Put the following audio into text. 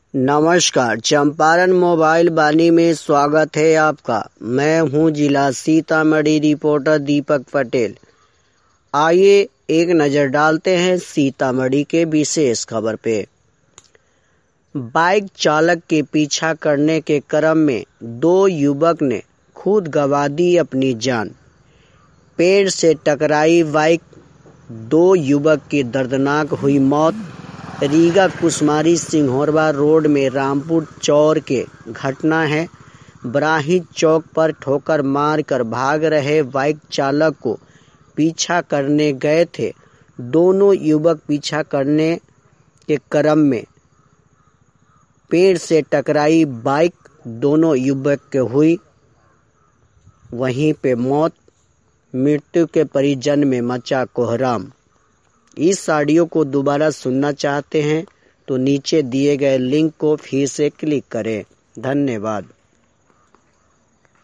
नमस्कार, चंपारण मोबाइल वाणी में स्वागत है आपका। मैं हूं जिला सीतामढ़ी रिपोर्टर दीपक पटेल। आइए एक नजर डालते हैं सीतामढ़ी के विशेष खबर पे। बाइक चालक के पीछा करने के क्रम में 2 युवक ने खुद गंवा दी अपनी जान। पेड़ से टकराई बाइक, 2 युवक की दर्दनाक हुई मौत। रीगा कुसमारी सिंहोरवा रोड में रामपुर चौर के घटना है। बराही चौक पर ठोकर मारकर भाग रहे बाइक चालक को पीछा करने गए थे। दोनों युवक पीछा करने के क्रम में पेड़ से टकराई बाइक, दोनों युवक के हुई वहीं पे मौत। मृत्यु के परिजन में मचा कोहराम। इस ऑडियो को दोबारा सुनना चाहते हैं तो नीचे दिए गए लिंक को फिर से क्लिक करें। धन्यवाद।